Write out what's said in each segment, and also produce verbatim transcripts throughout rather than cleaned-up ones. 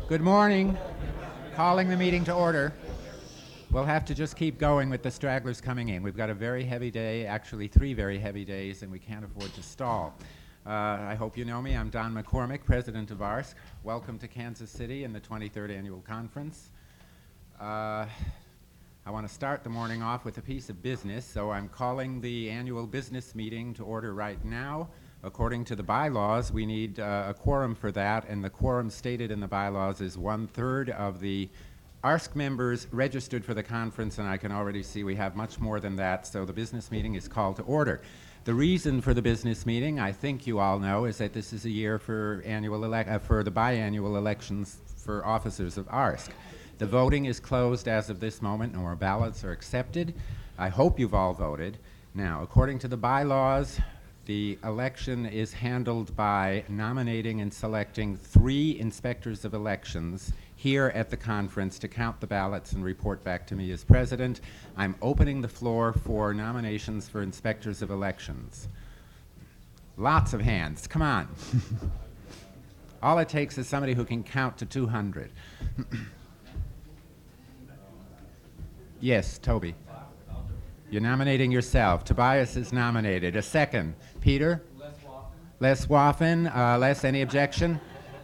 Good morning. Calling the meeting to order. We'll have to just keep going with the stragglers coming in. We've got a very heavy day, actually three very heavy days, and we can't afford to stall. Uh, I hope you know me. I'm Don McCormick, president of A R S C. Welcome to Kansas City and the twenty-third Annual Conference. Uh, I want to start the morning off with a piece of business, so I'm calling the annual business meeting to order right now. According to the bylaws, we need uh, a quorum for that, and the quorum stated in the bylaws is one-third of the A R S C members registered for the conference, and I can already see we have much more than that, so the business meeting is called to order. The reason for the business meeting, I think you all know, is that this is a year for annual ele- uh, for the biannual elections for officers of A R S C. The voting is closed as of this moment. No more ballots are accepted. I hope you've all voted. Now, according to the bylaws, the election is handled by nominating and selecting three inspectors of elections here at the conference to count the ballots and report back to me as president. I'm opening the floor for nominations for inspectors of elections. Lots of hands. Come on. All it takes is somebody who can count to two hundred. Yes, Toby. You're nominating yourself. Tobias is nominated. A second. Peter? Les Waffen. Les Waffen. Uh, Les, any objection?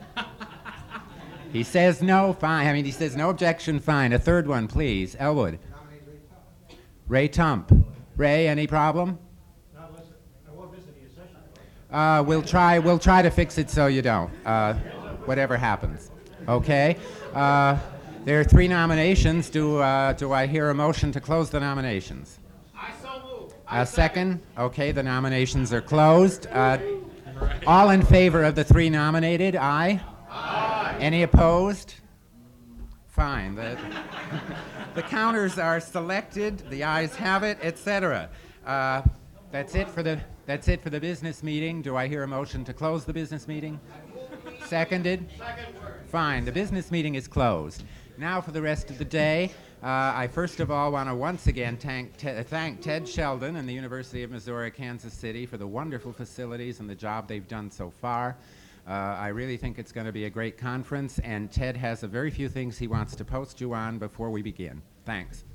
He says no, fine. I mean, he says no objection, fine. A third one, please. Elwood. Ray Tump. Ray, any problem? Not unless I won't miss any session. Uh, we'll try. We'll try to fix it so you don't. Uh, whatever happens. Okay. Uh, there are three nominations. Do uh, do I hear a motion to close the nominations? I so move. A second. Okay, the nominations are closed. Uh, all in favor of the three nominated? Aye. Aye. Any opposed? Fine. The, the counters are selected. The ayes have it, et cetera. Uh, that's it for the that's it for the business meeting. Do I hear a motion to close the business meeting? Seconded. Second word. Fine. The business meeting is closed. Now for the rest of the day. Uh, I first of all want to once again thank, te- thank Ted Sheldon and the University of Missouri Kansas City for the wonderful facilities and the job they've done so far. Uh, I really think it's going to be a great conference, and Ted has a very few things he wants to post you on before we begin. Thanks.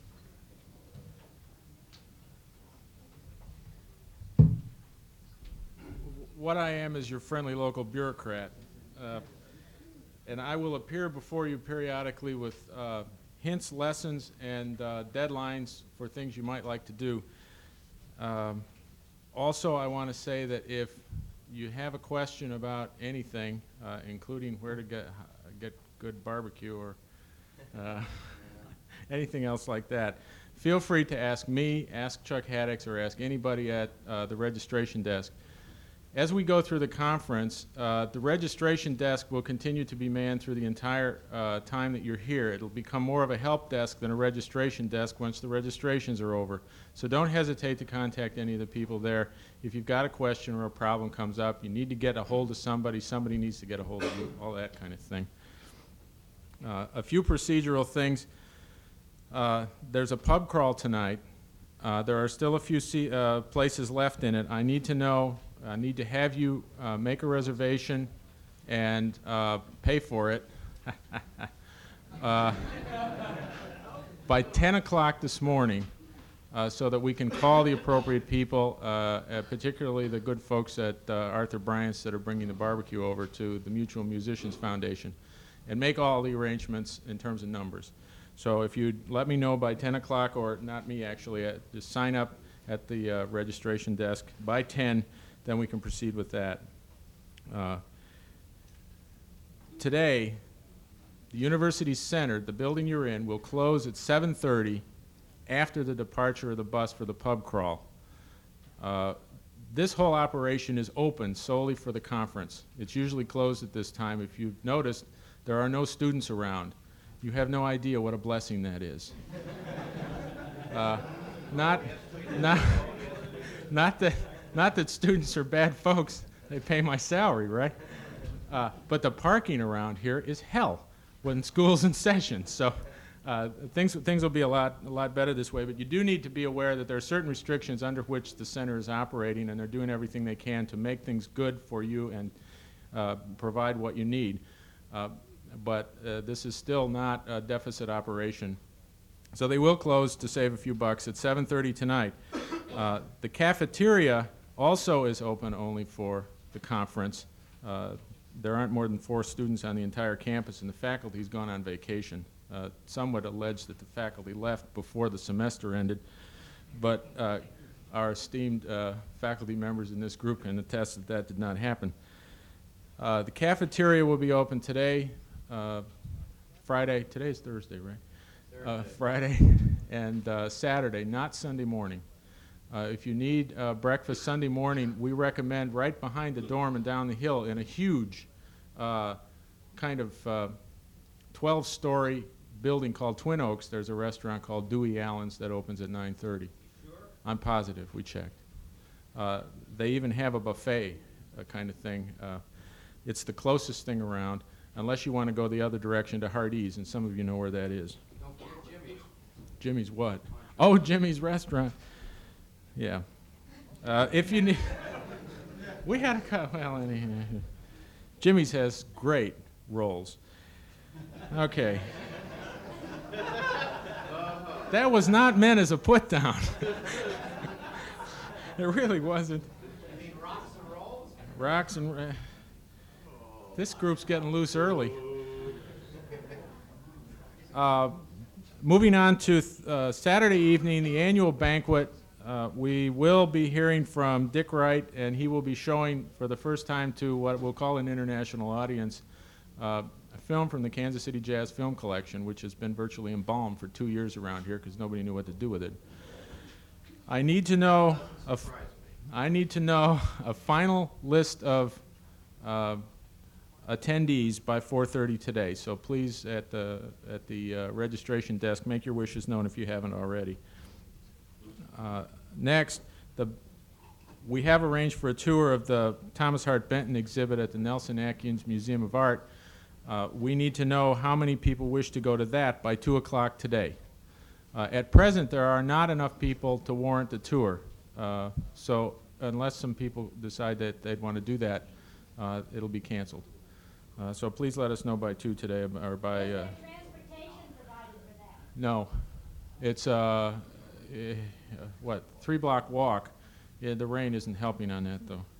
What I am is your friendly local bureaucrat, uh, and I will appear before you periodically with uh, hints, lessons, and uh, deadlines for things you might like to do. Um, also, I want to say that if you have a question about anything, uh, including where to get get good barbecue or uh, anything else like that, feel free to ask me, ask Chuck Haddix, or ask anybody at uh, the registration desk. As we go through the conference, uh, the registration desk will continue to be manned through the entire uh, time that you're here. It'll become more of a help desk than a registration desk once the registrations are over. So don't hesitate to contact any of the people there. If you've got a question or a problem comes up, you need to get a hold of somebody, somebody needs to get a hold of you, all that kind of thing. Uh, a few procedural things. Uh, there's a pub crawl tonight. Uh, there are still a few se- uh, places left in it. I need to know I need to have you uh, make a reservation and uh, pay for it uh, by ten o'clock this morning uh, so that we can call the appropriate people, uh, uh, particularly the good folks at uh, Arthur Bryant's that are bringing the barbecue over to the Mutual Musicians Foundation, and make all the arrangements in terms of numbers. So if you'd let me know by ten o'clock, or not me actually, uh, just sign up at the uh, registration desk by ten, then we can proceed with that. Uh, today, the University Center, the building you're in, will close at seven thirty after the departure of the bus for the pub crawl. Uh, this whole operation is open solely for the conference. It's usually closed at this time. If you've noticed, there are no students around. You have no idea what a blessing that is. uh, not, not, not that... Not that students are bad folks, they pay my salary, right? Uh, but the parking around here is hell when school's in session. So uh, things things will be a lot a lot better this way. But you do need to be aware that there are certain restrictions under which the center is operating, and they're doing everything they can to make things good for you and uh, provide what you need. Uh, but uh, this is still not a deficit operation. So they will close to save a few bucks at seven thirty tonight. Uh, the cafeteria also is open only for the conference. Uh, there aren't more than four students on the entire campus, and the faculty's gone on vacation. Uh, some would allege that the faculty left before the semester ended, but uh, our esteemed uh, faculty members in this group can attest that that did not happen. Uh, the cafeteria will be open today, uh, Friday. Today's Thursday, right? Uh, Friday and uh, Saturday, not Sunday morning. Uh, if you need uh, breakfast Sunday morning, we recommend right behind the dorm and down the hill in a huge uh, kind of twelve-story building called Twin Oaks, there's a restaurant called Dewey Allen's that opens at nine thirty. Sure? I'm positive. We checked. Uh, they even have a buffet uh, kind of thing. Uh, it's the closest thing around, unless you want to go the other direction to Hardee's, and some of you know where that is. Don't forget Jimmy's. Jimmy's what? Oh, Jimmy's restaurant. Yeah. Uh, if you need, we had a co- well, any, Jimmy's has great rolls. Okay. That was not meant as a put down. It really wasn't. You mean rocks and rolls? Rocks and uh, this group's getting loose early. Uh, moving on to th- uh, Saturday evening, the annual banquet. Uh, we will be hearing from Dick Wright, and he will be showing for the first time to what we'll call an international audience uh, a film from the Kansas City Jazz Film Collection, which has been virtually embalmed for two years around here because nobody knew what to do with it. I need to know a f- I need to know a final list of uh, attendees by four thirty today. So please, at the at the uh, registration desk, make your wishes known if you haven't already. Uh, next, the, we have arranged for a tour of the Thomas Hart Benton exhibit at the Nelson Atkins Museum of Art. Uh, we need to know how many people wish to go to that by two o'clock today. Uh, at present, there are not enough people to warrant the tour. Uh, so unless some people decide that they'd want to do that, uh, it'll be canceled. Uh, so please let us know by two today, or by... Uh, Is there transportation provided for that? no. It's... Uh, Uh, what, three-block walk. Yeah, the rain isn't helping on that, though.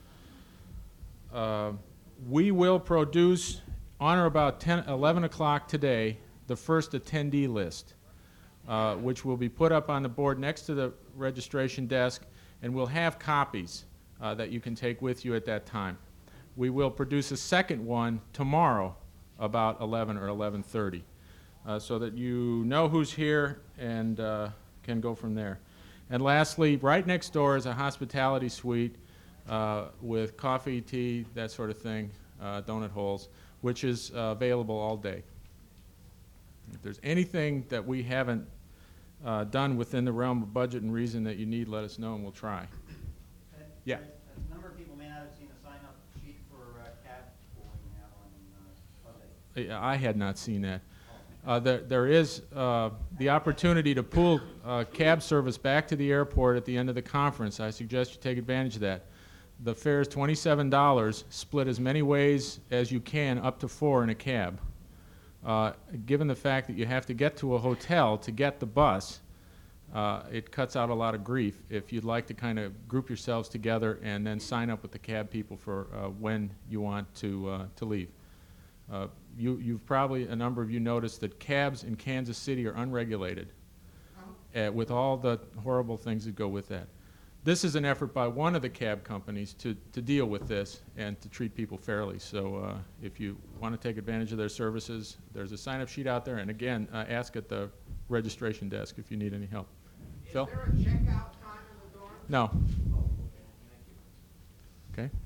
Uh, we will produce, on or about ten, eleven o'clock today, the first attendee list, uh, which will be put up on the board next to the registration desk, and we'll have copies uh, that you can take with you at that time. We will produce a second one tomorrow about eleven or eleven thirty, uh, so that you know who's here and uh, can go from there. And lastly, right next door is a hospitality suite uh, with coffee, tea, that sort of thing, uh, donut holes, which is uh, available all day. If there's anything that we haven't uh, done within the realm of budget and reason that you need, let us know and we'll try. Uh, Yeah. A number of people may not have seen the sign-up sheet for uh, cab pooling we have on uh, Sunday. I I had not seen that. Uh, there, there is uh, the opportunity to pool uh, cab service back to the airport at the end of the conference. I suggest you take advantage of that. The fare is twenty-seven dollars, split as many ways as you can, up to four in a cab. Uh, given the fact that you have to get to a hotel to get the bus, uh, it cuts out a lot of grief if you'd like to kind of group yourselves together and then sign up with the cab people for uh, when you want to, uh, to leave. Uh, you, you've probably, a number of you noticed that cabs in Kansas City are unregulated uh, with all the horrible things that go with that. This is an effort by one of the cab companies to, to deal with this and to treat people fairly. So uh, if you want to take advantage of their services, there's a sign-up sheet out there. And again, uh, ask at the registration desk if you need any help. Is Phil? there a checkout time in the dorm? No. Oh, okay, thank you. Okay.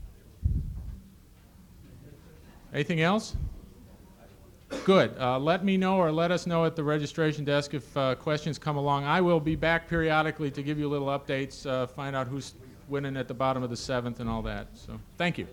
Anything else? Good. Uh, let me know or let us know at the registration desk if uh, questions come along. I will be back periodically to give you little updates, uh, find out who's winning at the bottom of the seventh and all that. So, thank you.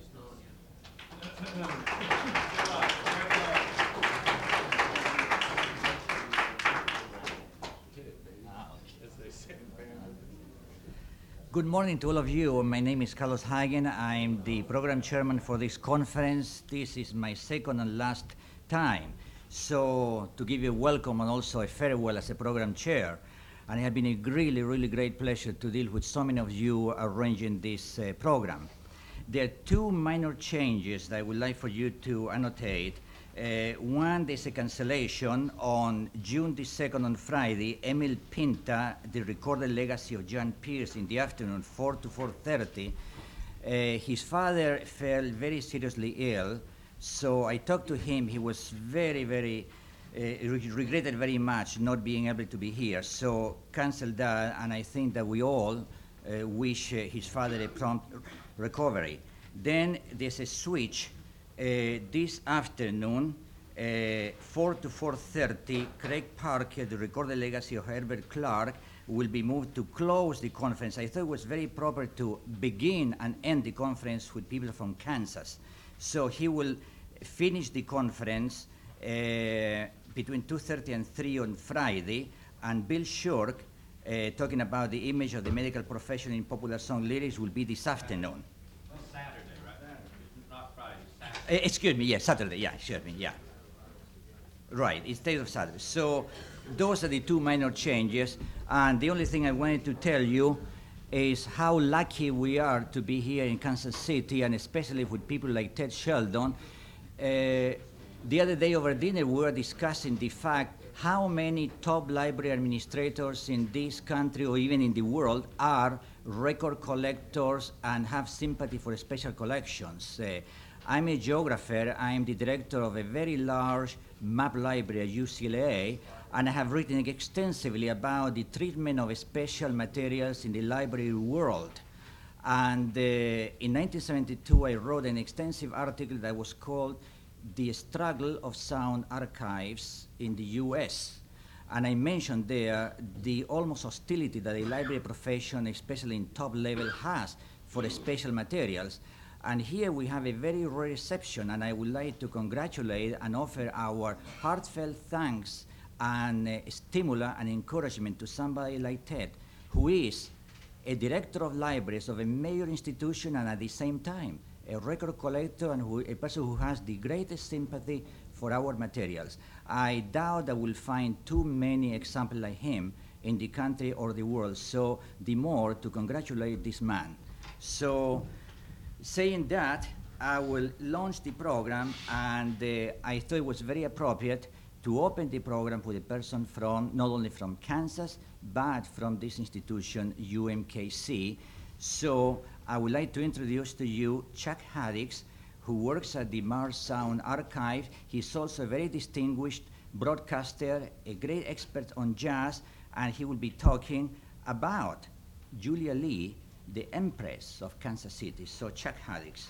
Good morning to all of you. My name is Carlos Hagen. I'm the program chairman for this conference. This is my second and last time. So to give you a welcome and also a farewell as a program chair. And it has been a really, really great pleasure to deal with so many of you arranging this uh, program. There are two minor changes that I would like for you to annotate. Uh, one, there's a cancellation on June the second on Friday, Emil Pinta, the recorded legacy of John Pierce in the afternoon, four to four thirty. Uh, his father fell very seriously ill, so I talked to him. He was very, very, uh, re regretted very much not being able to be here, so cancel that, and I think that we all uh, wish uh, his father a prompt recovery. Then there's a switch. Uh, this afternoon, uh, four to four thirty, Craig Parker, the recorded legacy of Herbert Clark, will be moved to close the conference. I thought it was very proper to begin and end the conference with people from Kansas. So he will finish the conference uh, between two thirty and three on Friday, and Bill Shork, uh, talking about the image of the medical profession in popular song lyrics, will be this afternoon. Uh, excuse me, yeah, Saturday, yeah, excuse me, yeah. Right, instead of Saturday. So those are the two minor changes, and the only thing I wanted to tell you is how lucky we are to be here in Kansas City, and especially with people like Ted Sheldon. Uh, the other day over dinner, we were discussing the fact how many top library administrators in this country or even in the world are record collectors and have sympathy for special collections. Uh, I'm a geographer. I'm the director of a very large map library at U C L A, and I have written extensively about the treatment of special materials in the library world. And uh, in nineteen seventy-two, I wrote an extensive article that was called The Struggle of Sound Archives in the U S. And I mentioned there the almost hostility that the library profession, especially in top level, has for special materials. And here we have a very rare reception, and I would like to congratulate and offer our heartfelt thanks and uh, stimulus and encouragement to somebody like Ted, who is a director of libraries of a major institution and at the same time a record collector and who, a person who has the greatest sympathy for our materials. I doubt that we'll find too many examples like him in the country or the world, so the more to congratulate this man. So, saying that, I will launch the program, and uh, I thought it was very appropriate to open the program with a person from, not only from Kansas, but from this institution, U M K C. So I would like to introduce to you Chuck Haddix, who works at the Mars Sound Archive. He's also a very distinguished broadcaster, a great expert on jazz, and he will be talking about Julia Lee, the Empress of Kansas City. So Chuck Haddix.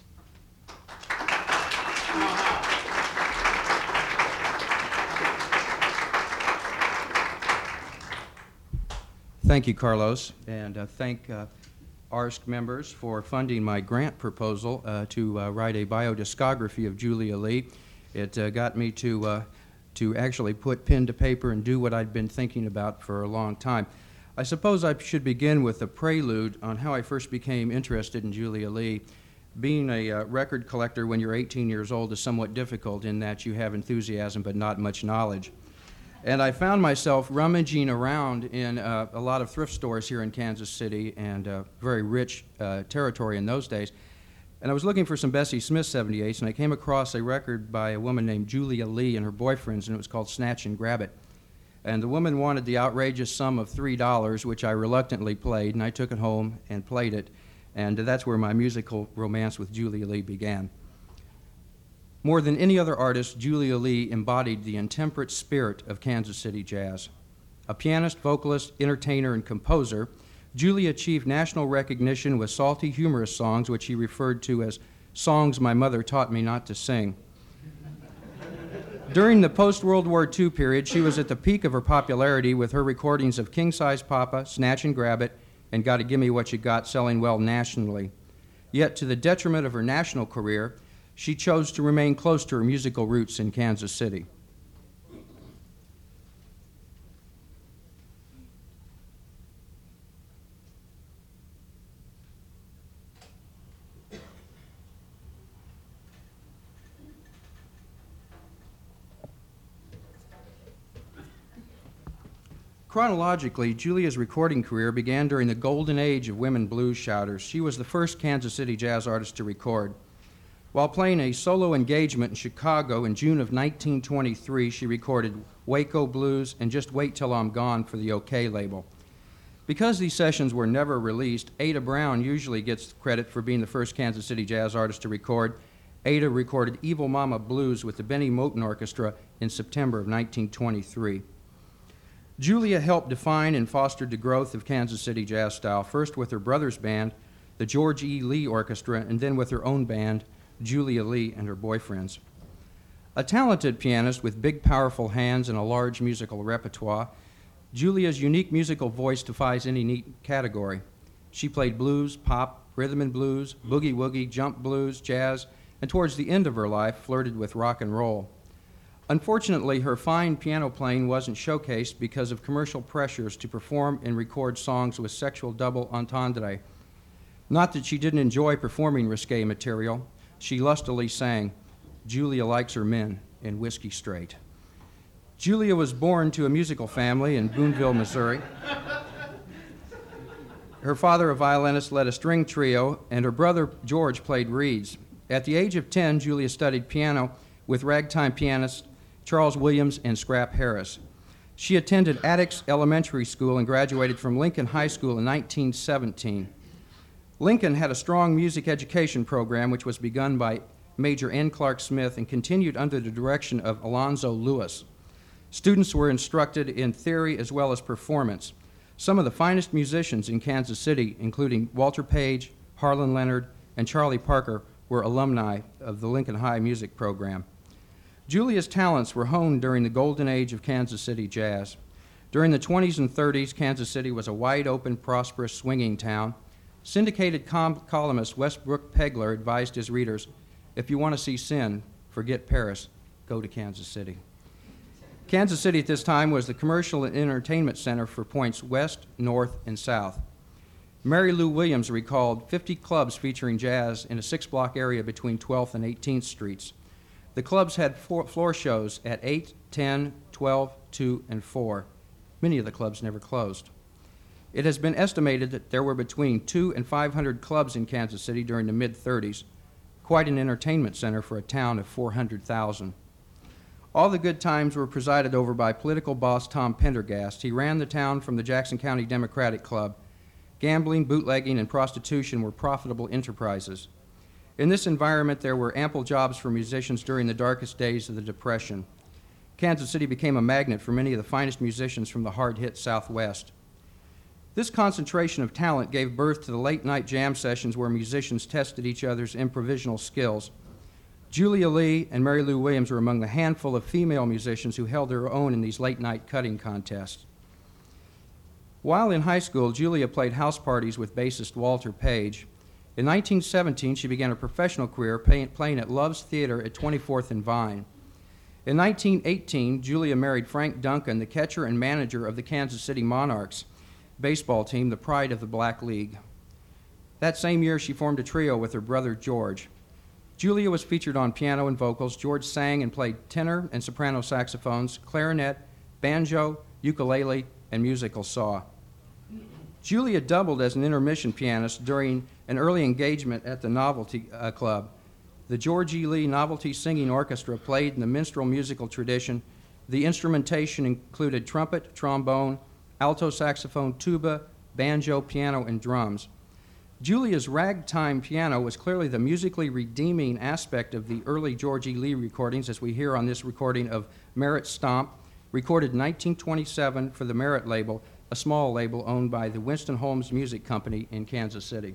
Thank you, Carlos, and uh, thank uh, A R S C members for funding my grant proposal uh, to uh, write a biodiscography of Julia Lee. It uh, got me to, uh, to actually put pen to paper and do what I'd been thinking about for a long time. I suppose I should begin with a prelude on how I first became interested in Julia Lee. Being a uh, record collector when you're eighteen years old is somewhat difficult in that you have enthusiasm but not much knowledge. And I found myself rummaging around in uh, a lot of thrift stores here in Kansas City, and uh, very rich uh, territory in those days. And I was looking for some Bessie Smith seventy-eights, and I came across a record by a woman named Julia Lee and her boyfriends, and it was called Snatch and Grab It. And the woman wanted the outrageous sum of three dollars, which I reluctantly played, and I took it home and played it. And that's where my musical romance with Julia Lee began. More than any other artist, Julia Lee embodied the intemperate spirit of Kansas City jazz. A pianist, vocalist, entertainer, and composer, Julia achieved national recognition with salty, humorous songs, which he referred to as songs my mother taught me not to sing. During the post-World War Two period, she was at the peak of her popularity with her recordings of King Size Papa, Snatch and Grab It, and Gotta Gimme What You Got selling well nationally. Yet, to the detriment of her national career, she chose to remain close to her musical roots in Kansas City. chronologically, Julia's recording career began during the golden age of women blues shouters. She was the first Kansas City jazz artist to record. While playing a solo engagement in Chicago in June of nineteen twenty-three, she recorded Waco Blues and Just Wait Till I'm Gone for the OK label. Because these sessions were never released, Ada Brown usually gets credit for being the first Kansas City jazz artist to record. Ada recorded Evil Mama Blues with the Benny Moten Orchestra in September of nineteen twenty-three. Julia helped define and fostered the growth of Kansas City jazz style, first with her brother's band, the George E. Lee Orchestra, and then with her own band, Julia Lee and her boyfriends. A talented pianist with big, powerful hands and a large musical repertoire, Julia's unique musical voice defies any neat category. She played blues, pop, rhythm and blues, boogie-woogie, jump blues, jazz, and towards the end of her life, flirted with rock and roll. Unfortunately, her fine piano playing wasn't showcased because of commercial pressures to perform and record songs with sexual double entendre. Not that she didn't enjoy performing risque material. She lustily sang, "Julia likes her men," in Whiskey Straight. Julia was born to a musical family in Boonville, Missouri. Her father, a violinist, led a string trio, and her brother, George, played reeds. At the age of ten, Julia studied piano with ragtime pianists Charles Williams and Scrap Harris. She attended Attucks Elementary School and graduated from Lincoln High School in nineteen seventeen. Lincoln had a strong music education program which was begun by Major N. Clark Smith and continued under the direction of Alonzo Lewis. Students were instructed in theory as well as performance. Some of the finest musicians in Kansas City, including Walter Page, Harlan Leonard, and Charlie Parker, were alumni of the Lincoln High music program. Julia's talents were honed during the golden age of Kansas City jazz. During the twenties and thirties, Kansas City was a wide-open, prosperous, swinging town. Syndicated com- columnist Westbrook Pegler advised his readers, "If you want to see sin, forget Paris, go to Kansas City." Kansas City at this time was the commercial and entertainment center for points west, north, and south. Mary Lou Williams recalled fifty clubs featuring jazz in a six-block area between twelfth and eighteenth streets. The clubs had four floor shows at eight, ten, twelve, two, and four. Many of the clubs never closed. It has been estimated that there were between two and five hundred clubs in Kansas City during the mid-thirties, quite an entertainment center for a town of four hundred thousand. All the good times were presided over by political boss Tom Pendergast. He ran the town from the Jackson County Democratic Club. Gambling, bootlegging, and prostitution were profitable enterprises. In this environment, there were ample jobs for musicians during the darkest days of the Depression. Kansas City became a magnet for many of the finest musicians from the hard-hit Southwest. This concentration of talent gave birth to the late-night jam sessions where musicians tested each other's improvisational skills. Julia Lee and Mary Lou Williams were among the handful of female musicians who held their own in these late-night cutting contests. While in high school, Julia played house parties with bassist Walter Page. In nineteen seventeen, she began a professional career pay, playing at Love's Theater at twenty-fourth and Vine. In nineteen eighteen, Julia married Frank Duncan, the catcher and manager of the Kansas City Monarchs baseball team, the pride of the Black League. That same year, she formed a trio with her brother George. Julia was featured on piano and vocals. George sang and played tenor and soprano saxophones, clarinet, banjo, ukulele, and musical saw. Julia doubled as an intermission pianist during an early engagement at the Novelty uh, Club. The George E. Lee Novelty Singing Orchestra played in the minstrel musical tradition. The instrumentation included trumpet, trombone, alto saxophone, tuba, banjo, piano, and drums. Julia's ragtime piano was clearly the musically redeeming aspect of the early George E. Lee recordings, as we hear on this recording of Merritt Stomp, recorded in nineteen twenty-seven for the Merritt label, a small label owned by the Winston Holmes Music Company in Kansas City.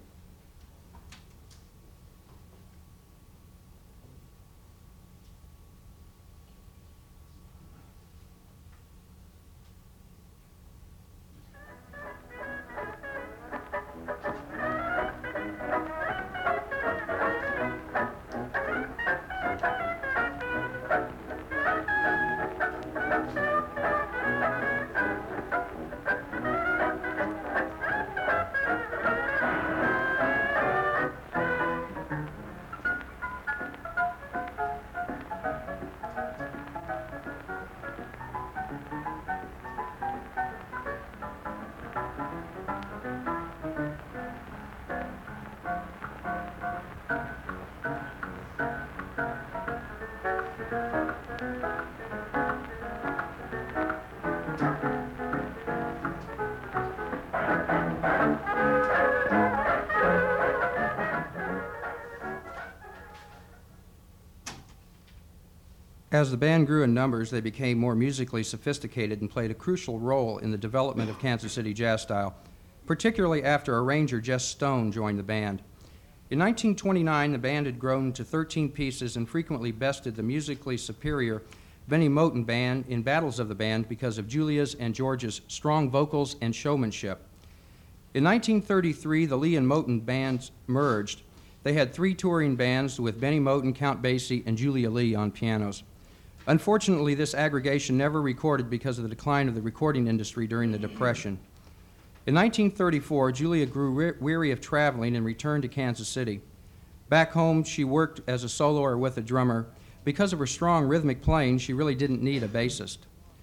As the band grew in numbers, they became more musically sophisticated and played a crucial role in the development of Kansas City jazz style, particularly after arranger Jess Stone joined the band. In nineteen twenty-nine, the band had grown to thirteen pieces and frequently bested the musically superior Benny Moten Band in battles of the band because of Julia's and George's strong vocals and showmanship. In nineteen thirty-three, the Lee and Moten bands merged. They had three touring bands with Benny Moten, Count Basie, and Julia Lee on pianos. Unfortunately, this aggregation never recorded because of the decline of the recording industry during the Depression. In nineteen thirty-four, Julia grew re- weary of traveling and returned to Kansas City. Back home, she worked as a solo or with a drummer. Because of her strong rhythmic playing, she really didn't need a bassist.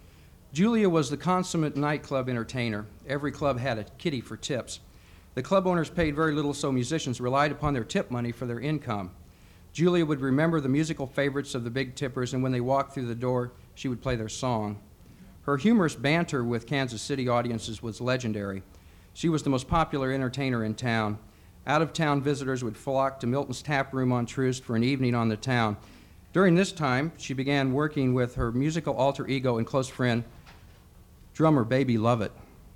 Julia was the consummate nightclub entertainer. Every club had a kitty for tips. The club owners paid very little, so musicians relied upon their tip money for their income. Julia would remember the musical favorites of the big tippers, and when they walked through the door, she would play their song. Her humorous banter with Kansas City audiences was legendary. She was the most popular entertainer in town. Out-of-town visitors would flock to Milton's Tap Room on Troost for an evening on the town. During this time, she began working with her musical alter ego and close friend, drummer Baby Lovett.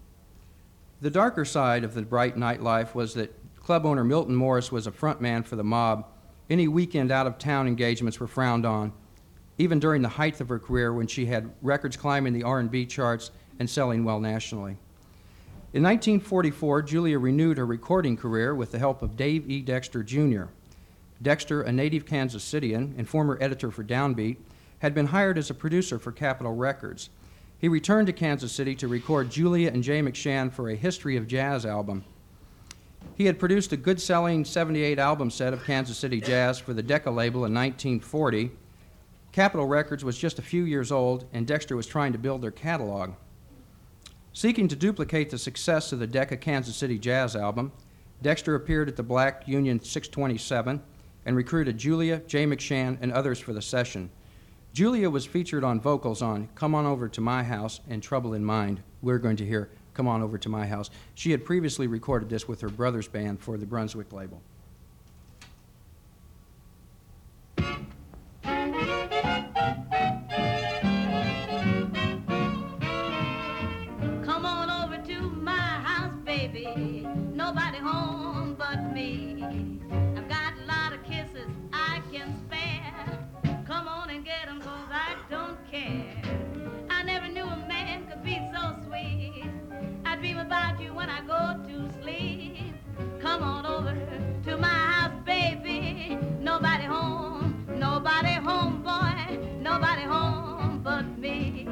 The darker side of the bright nightlife was that club owner Milton Morris was a front man for the mob. Any weekend out-of-town engagements were frowned on, even during the height of her career when she had records climbing the R and B charts and selling well nationally. In nineteen forty-four, Julia renewed her recording career with the help of Dave E. Dexter, Junior Dexter, a native Kansas Citian and former editor for Downbeat, had been hired as a producer for Capitol Records. He returned to Kansas City to record Julia and Jay McShann for a History of Jazz album. He had produced a good-selling seventy-eight album set of Kansas City jazz for the Decca label in nineteen forty. Capitol Records was just a few years old, and Dexter was trying to build their catalog. Seeking to duplicate the success of the Decca Kansas City jazz album, Dexter appeared at the Black Union six twenty-seven and recruited Julia, Jay McShann, and others for the session. Julia was featured on vocals on Come On Over to My House and Trouble in Mind. We're going to hear Come On Over to My House. She had previously recorded this with her brother's band for the Brunswick label. Come on over to my house, baby. Nobody home but me. I've got a lot of kisses I can spare. Come on and get 'em 'cause I don't care. I never knew a man could be so sweet. I dream about you when I go to sleep. Come on over to my house, baby. Nobody home, nobody home, boy. Nobody home but me.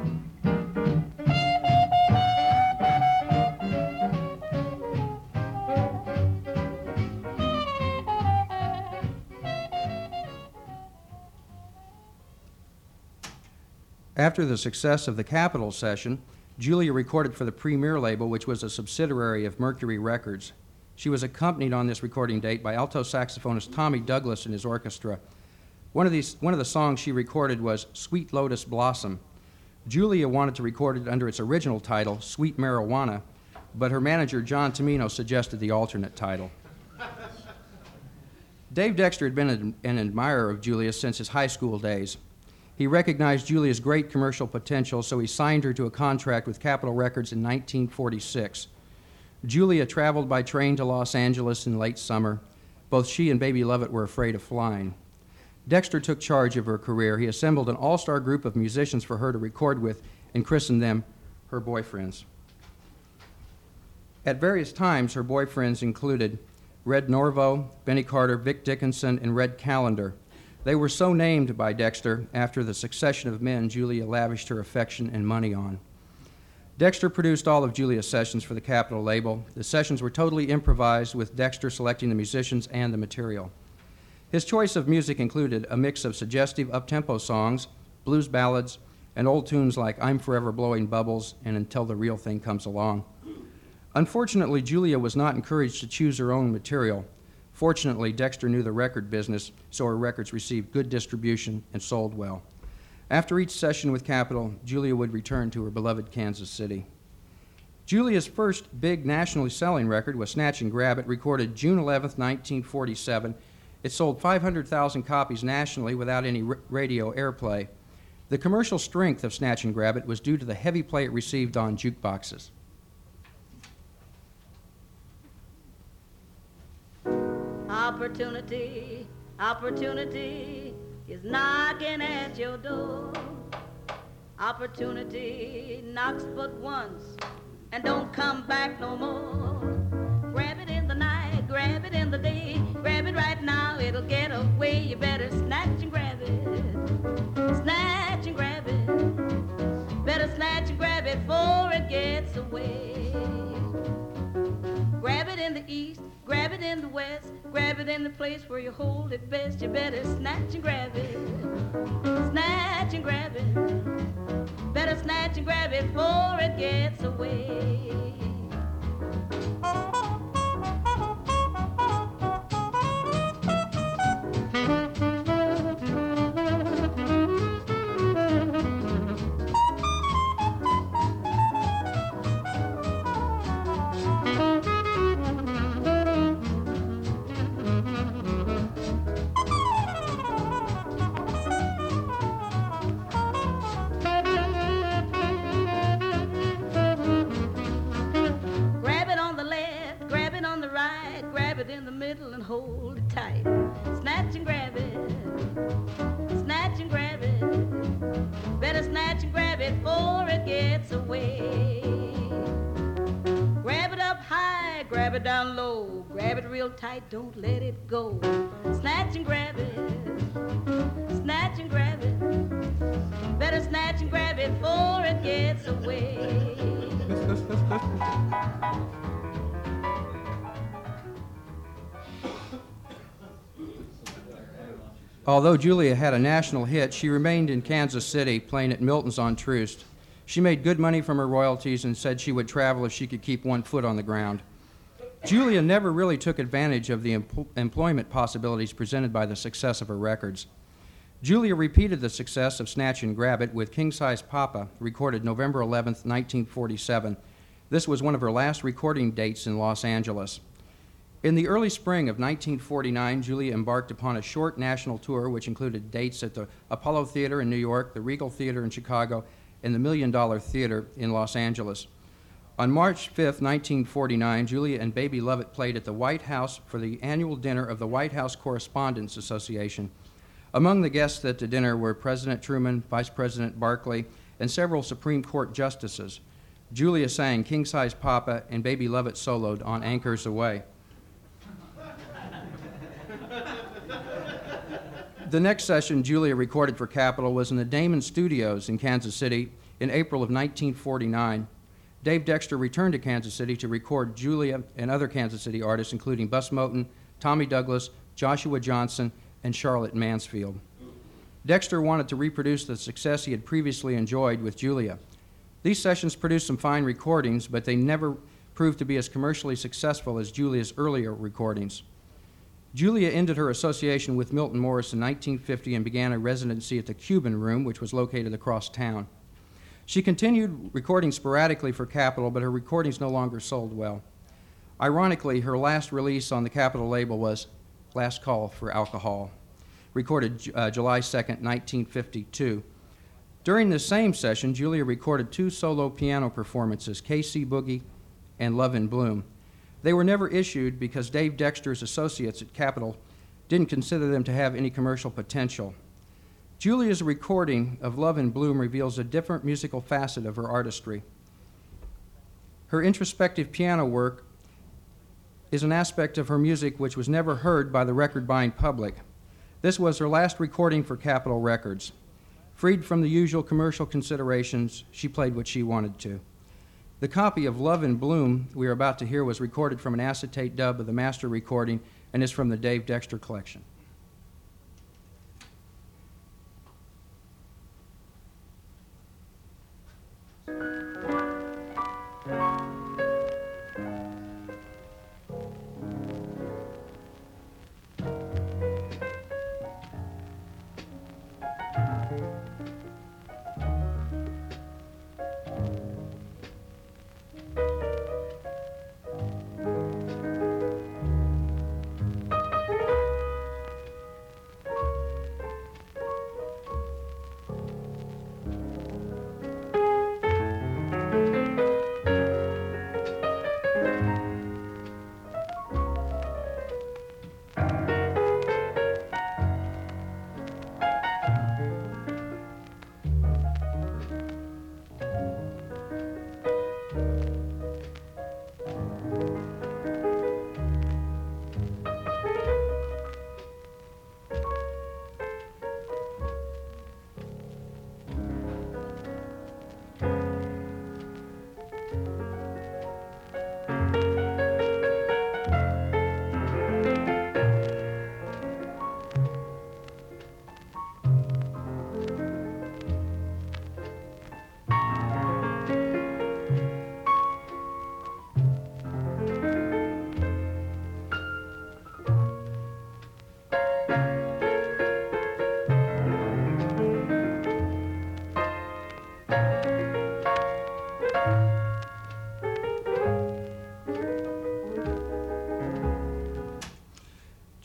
After the success of the Capitol session, Julia recorded for the Premier label, which was a subsidiary of Mercury Records. She was accompanied on this recording date by alto saxophonist Tommy Douglas and his orchestra. One of, these, one of the songs she recorded was Sweet Lotus Blossom. Julia wanted to record it under its original title, Sweet Marijuana, but her manager, John Tomino, suggested the alternate title. Dave Dexter had been an, an admirer of Julia since his high school days. He recognized Julia's great commercial potential, so he signed her to a contract with Capitol Records in nineteen forty-six. Julia traveled by train to Los Angeles in late summer. Both she and Baby Lovett were afraid of flying. Dexter took charge of her career. He assembled an all-star group of musicians for her to record with and christened them her boyfriends. At various times, her boyfriends included Red Norvo, Benny Carter, Vic Dickinson, and Red Callender. They were so named by Dexter after the succession of men Julia lavished her affection and money on. Dexter produced all of Julia's sessions for the Capitol label. The sessions were totally improvised, with Dexter selecting the musicians and the material. His choice of music included a mix of suggestive up-tempo songs, blues ballads, and old tunes like I'm Forever Blowing Bubbles and Until the Real Thing Comes Along. Unfortunately, Julia was not encouraged to choose her own material. Fortunately, Dexter knew the record business, so her records received good distribution and sold well. After each session with Capitol, Julia would return to her beloved Kansas City. Julia's first big nationally selling record was Snatch and Grab It, recorded June eleventh, nineteen forty-seven. It sold five hundred thousand copies nationally without any r- radio airplay. The commercial strength of Snatch and Grab It was due to the heavy play it received on jukeboxes. Opportunity, opportunity is knocking at your door. Opportunity knocks but once and don't come back no more. Grab it in the night, grab it in the day, grab it right now, it'll get away. You better snatch and grab it, snatch and grab it. Better snatch and grab it before it gets away. Grab it in the east, grab it in the west, grab it in the place where you hold it best. You better snatch and grab it, snatch and grab it. Better snatch and grab it before it gets away. And hold it tight. Snatch and grab it, snatch and grab it. Better snatch and grab it before it gets away. Grab it up high, grab it down low, grab it real tight, don't let it go. Snatch and grab it, snatch and grab it. Better snatch and grab it before it gets away. Although Julia had a national hit, she remained in Kansas City, playing at Milton's on Troost. She made good money from her royalties and said she would travel if she could keep one foot on the ground. Julia never really took advantage of the em- employment possibilities presented by the success of her records. Julia repeated the success of Snatch and Grab It with King Size Papa, recorded November eleventh, nineteen forty-seven. This was one of her last recording dates in Los Angeles. In the early spring of nineteen forty-nine, Julia embarked upon a short national tour which included dates at the Apollo Theater in New York, the Regal Theater in Chicago, and the Million Dollar Theater in Los Angeles. On March fifth, nineteen forty-nine, Julia and Baby Lovett played at the White House for the annual dinner of the White House Correspondents Association. Among the guests at the dinner were President Truman, Vice President Barkley, and several Supreme Court justices. Julia sang King Size Papa, and Baby Lovett soloed on Anchors Away. The next session Julia recorded for Capitol was in the Damon Studios in Kansas City in April of nineteen forty-nine. Dave Dexter returned to Kansas City to record Julia and other Kansas City artists, including Bus Moten, Tommy Douglas, Joshua Johnson, and Charlotte Mansfield. Dexter wanted to reproduce the success he had previously enjoyed with Julia. These sessions produced some fine recordings, but they never proved to be as commercially successful as Julia's earlier recordings. Julia ended her association with Milton Morris in nineteen fifty and began a residency at the Cuban Room, which was located across town. She continued recording sporadically for Capitol, but her recordings no longer sold well. Ironically, her last release on the Capitol label was Last Call for Alcohol, recorded uh, July second, nineteen fifty-two. During this same session, Julia recorded two solo piano performances, K C Boogie and Love in Bloom. They were never issued because Dave Dexter's associates at Capitol didn't consider them to have any commercial potential. Julia's recording of Love in Bloom reveals a different musical facet of her artistry. Her introspective piano work is an aspect of her music which was never heard by the record-buying public. This was her last recording for Capitol Records. Freed from the usual commercial considerations, she played what she wanted to. The copy of Love in Bloom we are about to hear was recorded from an acetate dub of the master recording and is from the Dave Dexter collection.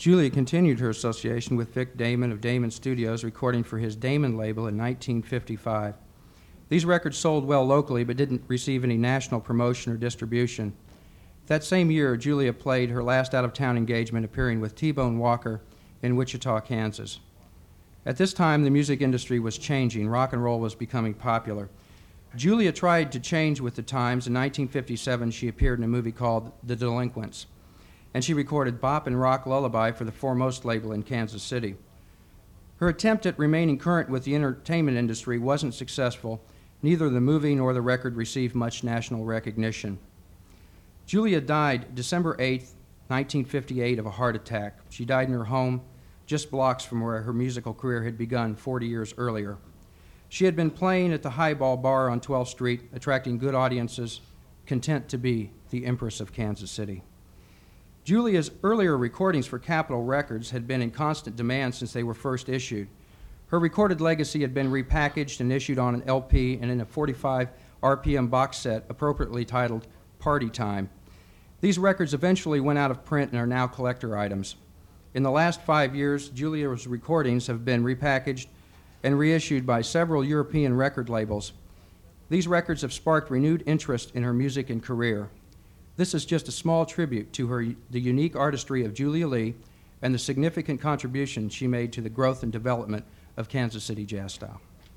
Julia continued her association with Vic Damon of Damon Studios, recording for his Damon label in nineteen fifty-five. These records sold well locally but didn't receive any national promotion or distribution. That same year, Julia played her last out-of-town engagement appearing with T-Bone Walker in Wichita, Kansas. At this time, the music industry was changing. Rock and roll was becoming popular. Julia tried to change with the times. In nineteen fifty-seven, she appeared in a movie called The Delinquents, and she recorded Bop and Rock Lullaby for the Foremost label in Kansas City. Her attempt at remaining current with the entertainment industry wasn't successful. Neither the movie nor the record received much national recognition. Julia died December eighth, nineteen fifty-eight, of a heart attack. She died in her home, just blocks from where her musical career had begun forty years earlier. She had been playing at the Highball Bar on twelfth street, attracting good audiences, content to be the Empress of Kansas City. Julia's earlier recordings for Capitol Records had been in constant demand since they were first issued. Her recorded legacy had been repackaged and issued on an L P and in a forty-five R P M box set appropriately titled Party Time. These records eventually went out of print and are now collector items. In the last five years, Julia's recordings have been repackaged and reissued by several European record labels. These records have sparked renewed interest in her music and career. This is just a small tribute to her, the unique artistry of Julia Lee and the significant contribution she made to the growth and development of Kansas City jazz style.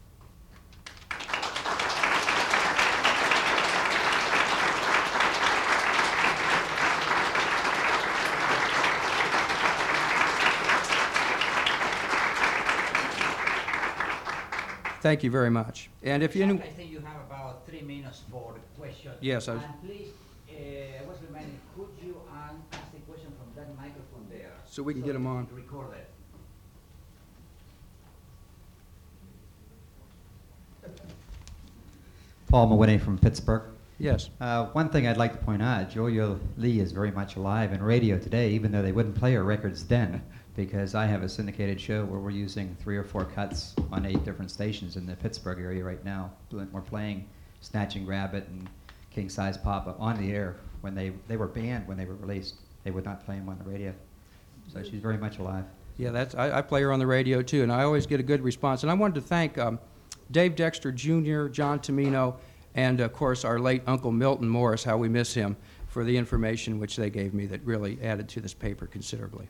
Thank you very much. And if you... I think you have about three minutes for the question. Yes, I was... And please, uh, I was reminded, could you um, ask the question from that microphone there? So we can get 'em on. Record it. Paul Mawhinney from Pittsburgh. Yes. Uh, one thing I'd like to point out, Julia Lee is very much alive in radio today, even though they wouldn't play her records then, because I have a syndicated show where we're using three or four cuts on eight different stations in the Pittsburgh area right now. We're playing Snatching Rabbit and King Size Papa on the air when they, they were banned when they were released. They would not play them on the radio. So she's very much alive. Yeah, that's, I, I play her on the radio too, and I always get a good response. And I wanted to thank um, Dave Dexter Junior, John Tomino, and of course our late Uncle Milton Morris, how we miss him, for the information which they gave me that really added to this paper considerably.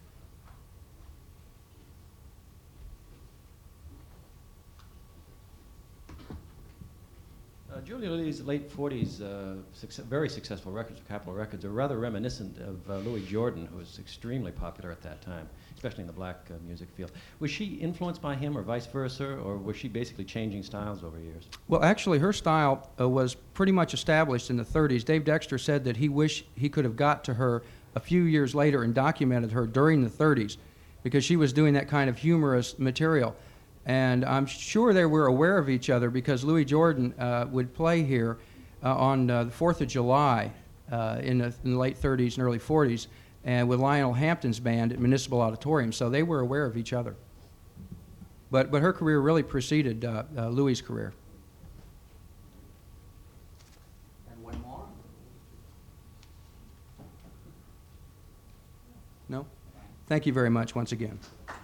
Uh, Julia Lee's late forties, uh, success, very successful records for Capitol Records are rather reminiscent of uh, Louis Jordan, who was extremely popular at that time, especially in the black uh, music field. Was she influenced by him or vice versa, or was she basically changing styles over years? Well, actually, her style uh, was pretty much established in the thirties. Dave Dexter said that he wished he could have got to her a few years later and documented her during the thirties, because she was doing that kind of humorous material. And I'm sure they were aware of each other, because Louis Jordan uh, would play here uh, on uh, the fourth of July uh, in, the, in the late thirties and early forties, and with Lionel Hampton's band at Municipal Auditorium, so they were aware of each other. But, but her career really preceded uh, uh, Louis' career. And one more? No? Thank you very much once again.